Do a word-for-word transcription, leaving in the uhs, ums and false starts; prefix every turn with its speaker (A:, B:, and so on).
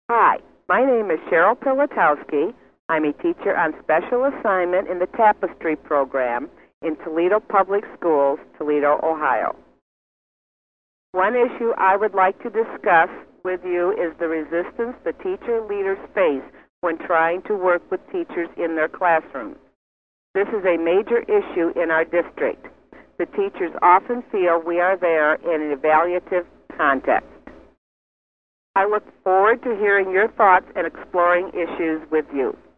A: Hi, my name is Cheryl Pilatowski. I'm a teacher on special assignment in the Tapestry program in Toledo Public Schools, Toledo, Ohio. One issue I would like to discuss with you is the resistance the teacher leaders face when trying to work with teachers in their classrooms. This is a major issue in our district. The teachers often feel we are there in an evaluative context. I look forward to hearing your thoughts and exploring issues with you.